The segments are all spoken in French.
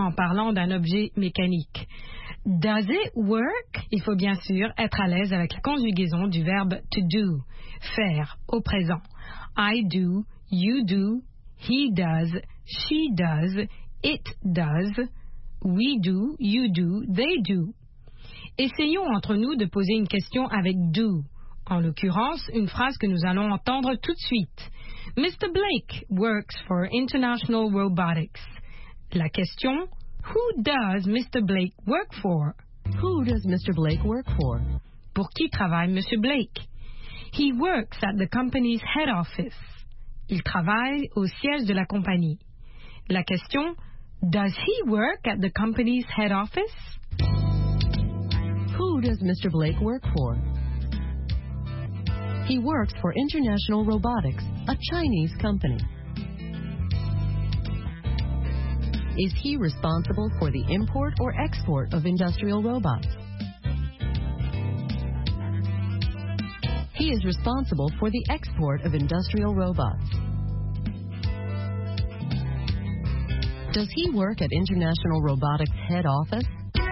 en parlant d'un objet mécanique. Does it work? Il faut bien sûr être à l'aise avec la conjugaison du verbe to do, faire, au présent. I do, you do, he does, she does, it does, we do, you do, they do. Essayons entre nous de poser une question avec do. En l'occurrence, une phrase que nous allons entendre tout de suite. Mr. Blake works for International Robotics. La question, who does Mr. Blake work for? Who does Mr. Blake work for? Pour qui travaille Monsieur Blake? He works at the company's head office. Il travaille au siège de la compagnie. La question, does he work at the company's head office? Who does Mr. Blake work for? He works for International Robotics, a Chinese company. Is he responsible for the import or export of industrial robots? He is responsible for the export of industrial robots. Does he work at International Robotics head office?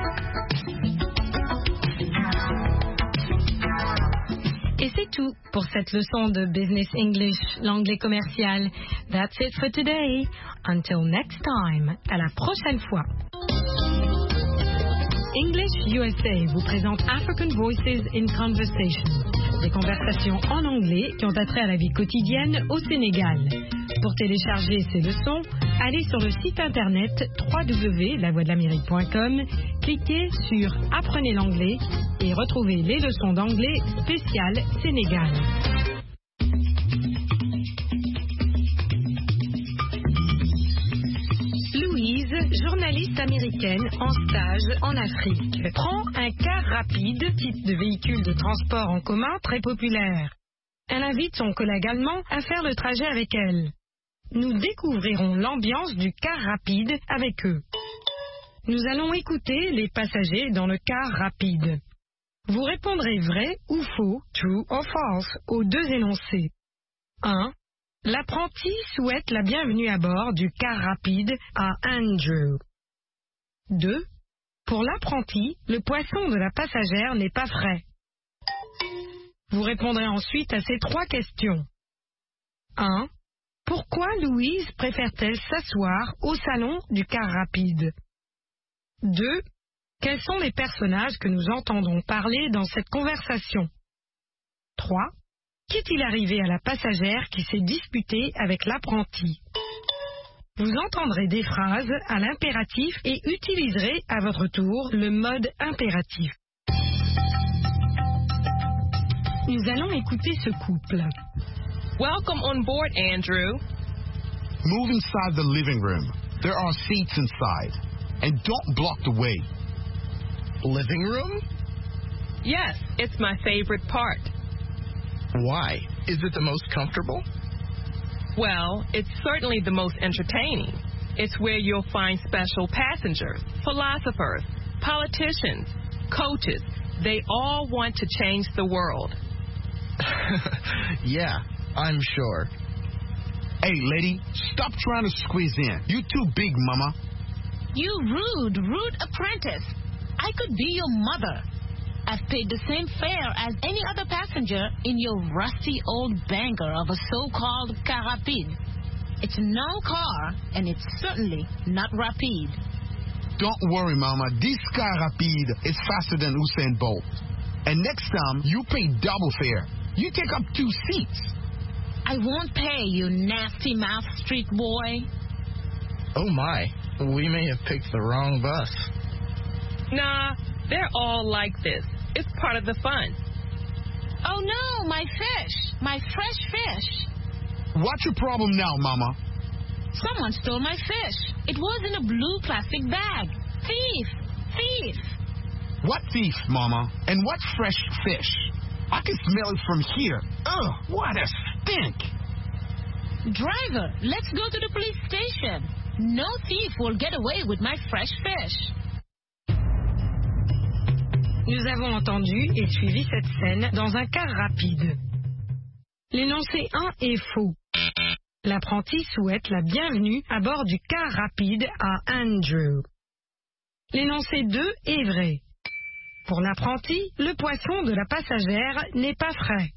Et c'est tout pour cette leçon de Business English, l'anglais commercial. That's it for today. Until next time. À la prochaine fois. English USA vous présente African Voices in Conversation. Des conversations en anglais qui ont attrait à la vie quotidienne au Sénégal. Pour télécharger ces leçons, allez sur le site internet www.lavoixdelamérique.com, cliquez sur Apprenez l'anglais et retrouvez les leçons d'anglais spéciales Sénégal. Louise, journaliste américaine en stage en Afrique, prend un car rapide, type de véhicule de transport en commun très populaire. Elle invite son collègue allemand à faire le trajet avec elle. Nous découvrirons l'ambiance du car rapide avec eux. Nous allons écouter les passagers dans le car rapide. Vous répondrez vrai ou faux, true or false, aux deux énoncés. 1. L'apprenti souhaite la bienvenue à bord du car rapide à Andrew. 2. Pour l'apprenti, le poisson de la passagère n'est pas frais. Vous répondrez ensuite à ces trois questions. 1. Pourquoi Louise préfère-t-elle s'asseoir au salon du car rapide? 2. Quels sont les personnages que nous entendons parler dans cette conversation? 3. Qu'est-il arrivé à la passagère qui s'est disputée avec l'apprenti? Vous entendrez des phrases à l'impératif et utiliserez à votre tour le mode impératif. Nous allons écouter ce couple. Welcome on board, Andrew. Move inside the living room. There are seats inside. And don't block the way. Living room? Yes, it's my favorite part. Why? Is it the most comfortable? Well, it's certainly the most entertaining. It's where you'll find special passengers, philosophers, politicians, coaches. They all want to change the world. Yeah, I'm sure. Hey, lady, stop trying to squeeze in. You too big, mama. You rude apprentice. I could be your mother. I've paid the same fare as any other passenger in your rusty old banker of a so-called car rapide. It's no car, and it's certainly not rapide. Don't worry, mama. This car rapide is faster than Usain Bolt. And next time, you pay double fare. You take up 2 seats. I won't pay, you nasty mouth street boy. Oh, my. We may have picked the wrong bus. Nah, they're all like this. It's part of the fun. Oh, no, my fish. My fresh fish. What's your problem now, mama? Someone stole my fish. It was in a blue plastic bag. Thief. What thief, mama? And what fresh fish? I can smell it from here. Ugh, what a stink. Driver, let's go to the police station. No thief will get away with my fresh fish. Nous avons entendu et suivi cette scène dans un car rapide. L'énoncé 1 est faux. L'apprenti souhaite la bienvenue à bord du car rapide à Andrew. L'énoncé 2 est vrai. Pour l'apprenti, le poisson de la passagère n'est pas frais.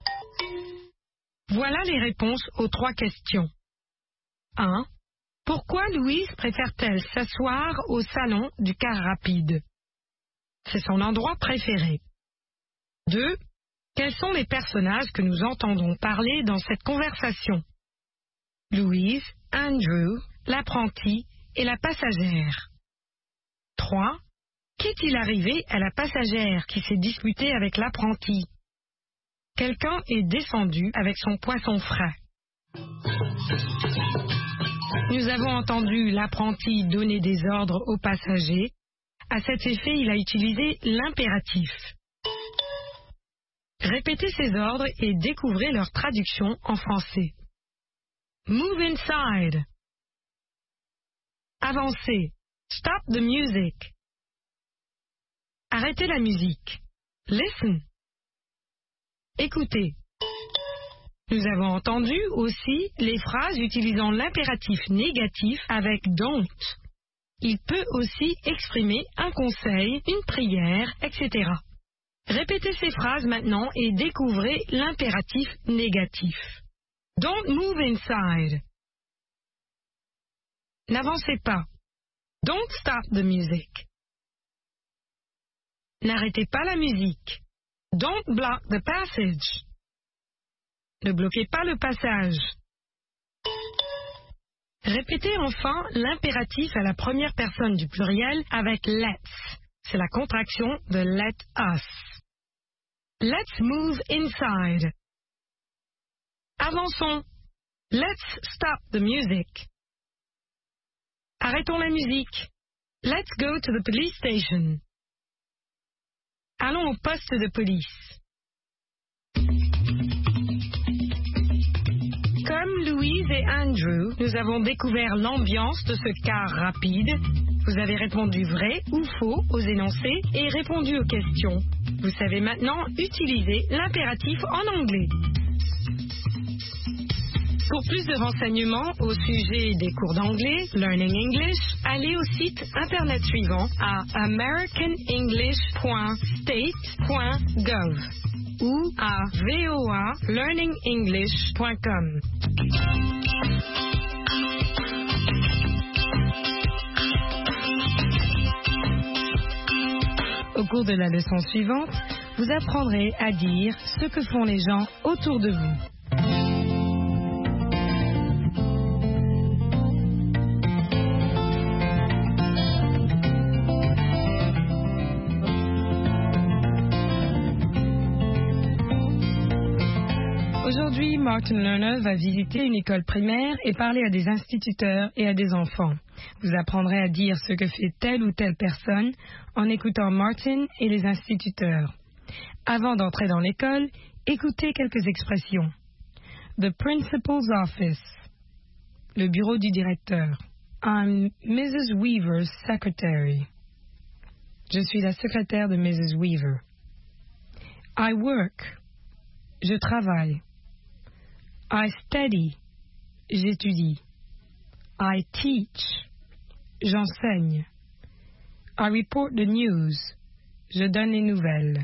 Voilà les réponses aux 3 questions. 1. Pourquoi Louise préfère-t-elle s'asseoir au salon du car rapide? C'est son endroit préféré. 2. Quels sont les personnages que nous entendons parler dans cette conversation? Louise, Andrew, l'apprenti et la passagère. 3. Qu'est-il arrivé à la passagère qui s'est disputée avec l'apprenti? Quelqu'un est descendu avec son poisson frais. Nous avons entendu l'apprenti donner des ordres aux passagers. À cet effet, il a utilisé l'impératif. Répétez ces ordres et découvrez leur traduction en français. Move inside. Avancez. Stop the music. Arrêtez la musique. Listen. Écoutez. Nous avons entendu aussi les phrases utilisant l'impératif négatif avec don't. Il peut aussi exprimer un conseil, une prière, etc. Répétez ces phrases maintenant et découvrez l'impératif négatif. Don't move inside. N'avancez pas. Don't stop the music. N'arrêtez pas la musique. Don't block the passage. Ne bloquez pas le passage. Répétez enfin l'impératif à la première personne du pluriel avec let's. C'est la contraction de let us. Let's move inside. Avançons. Let's stop the music. Arrêtons la musique. Let's go to the police station. Allons au poste de police. Comme Louise et Andrew, nous avons découvert l'ambiance de ce car rapide. Vous avez répondu vrai ou faux aux énoncés et répondu aux questions. Vous savez maintenant utiliser l'impératif en anglais. Pour plus de renseignements au sujet des cours d'anglais, Learning English, allez au site internet suivant à americanenglish.state.gov ou à voalearningenglish.com. Au cours de la leçon suivante, vous apprendrez à dire ce que font les gens autour de vous. Aujourd'hui, Martin Lerner va visiter une école primaire et parler à des instituteurs et à des enfants. Vous apprendrez à dire ce que fait telle ou telle personne en écoutant Martin et les instituteurs. Avant d'entrer dans l'école, écoutez quelques expressions. The principal's office. Le bureau du directeur. I'm Mrs. Weaver's secretary. Je suis la secrétaire de Mrs. Weaver. I work. Je travaille. I study. J'étudie. I teach. J'enseigne. I report the news. Je donne les nouvelles.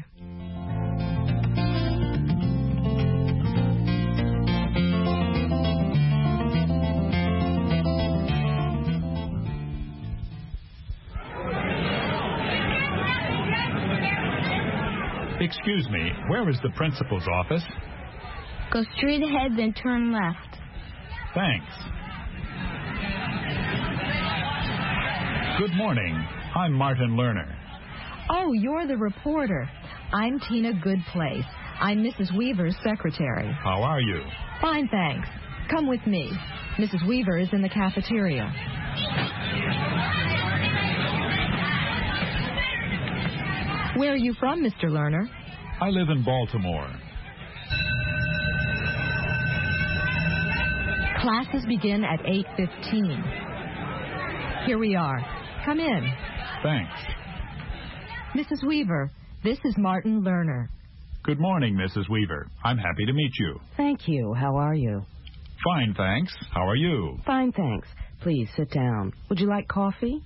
Excuse me, where is the principal's office? Go straight ahead, then turn left. Thanks. Good morning. I'm Martin Lerner. Oh, you're the reporter. I'm Tina Goodplace. I'm Mrs. Weaver's secretary. How are you? Fine, thanks. Come with me. Mrs. Weaver is in the cafeteria. Where are you from, Mr. Lerner? I live in Baltimore. Classes begin at 8:15. Here we are. Come in. Thanks. Mrs. Weaver, this is Martin Lerner. Good morning, Mrs. Weaver. I'm happy to meet you. Thank you. How are you? Fine, thanks. How are you? Fine, thanks. Please sit down. Would you like coffee?